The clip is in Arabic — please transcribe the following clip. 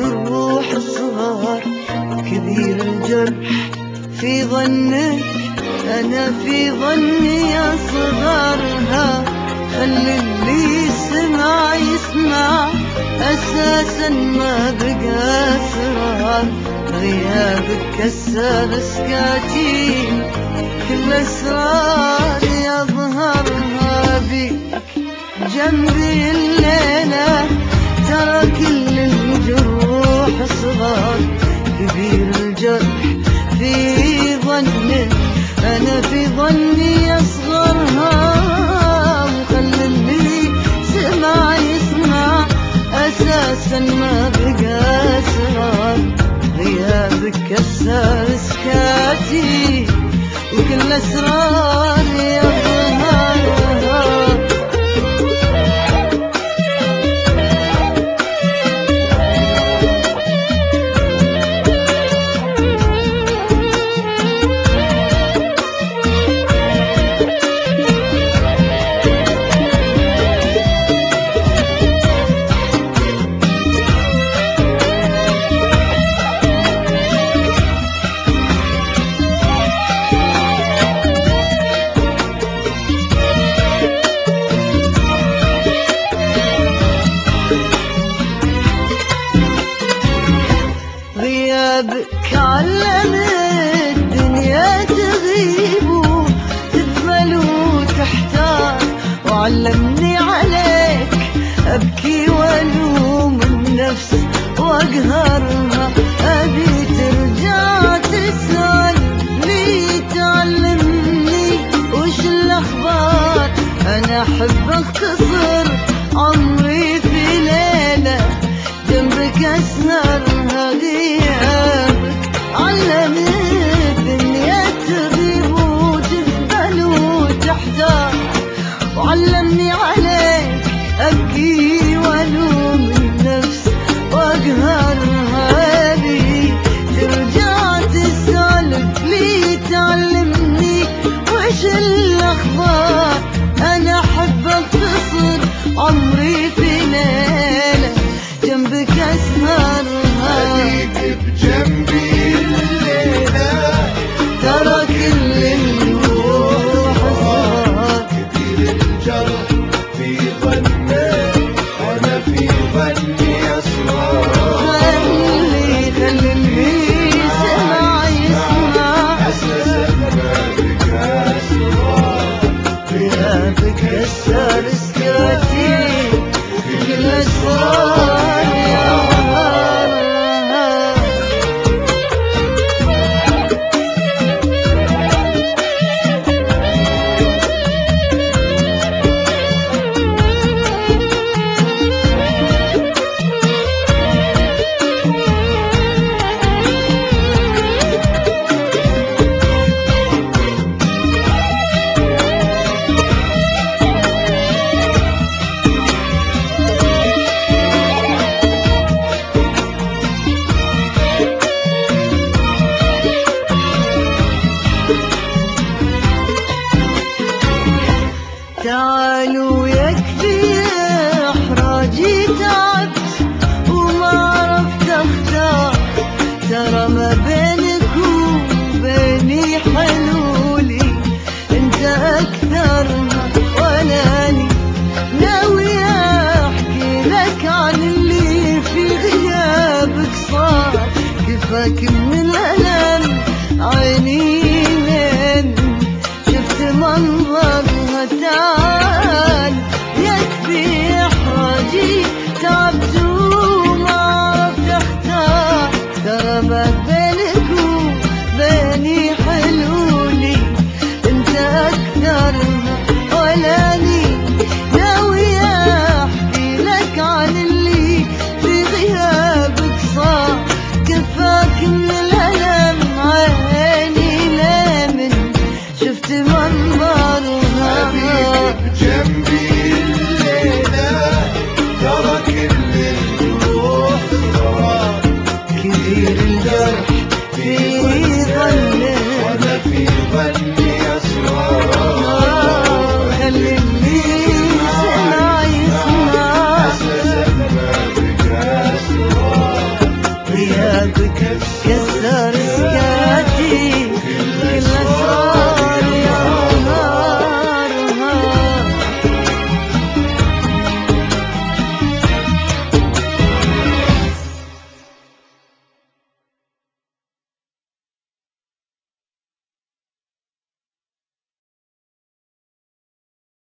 الجروح الصغار، كبير الجرح في ظنك، أنا في ظني أصغرها. خلي اللي يسمع يسمع، أساسا ما بقى أسرار. غيابك كسر سكاتي، كل أسرار يظهرها بك جنبي الليلة. ترى كل الجروح صغار، كبير الجرح في ظنك، أنا في ظني أصغرها. وخلي اللي سمع يسمع، أساسا ما بقى أسرار. غيابك كسر سكاتي، وكل أسرار يظهرها. غيابك علم الدنيا تغيب وتذمل وتحتار، وعلمني عليك أبكي وألوم النفس وأقهرها. أبي ترجع تسأل لي، تعلمني وش الأخبار. أنا أحب أختصر عمري في ليلة جنبك أسهرها. غيابك علم الدنيا تغيب وتذبل وتحتار، وعلمني عليك أبكي وألوم النفس وأقهرها. بي ترجع تسألك لي، تعلمني وش الأخبار. أنا أحب أختصر عمري في ليلة جنبك أسهرها. خليك بجنبي الليلة، ترى كل الروح صار، كبير الجرح في ظنك، أنا في ظني أسرار. خلي اللي سمع يسمع، أساسا ما بقى أسرار. غيابك كسر سكاتي، كل أسرار يظهرها. تعالوا يكفي إحراجي، تعبت وما عرفت أختار. ترى ما بينك وبيني حلولي، أنت أكثرها وأناني. ناوي أحكي لك عن اللي في غيابك صار. كفاك من الألم عيني من شفت منظرها. تعال يكفي إحراجي، تعبت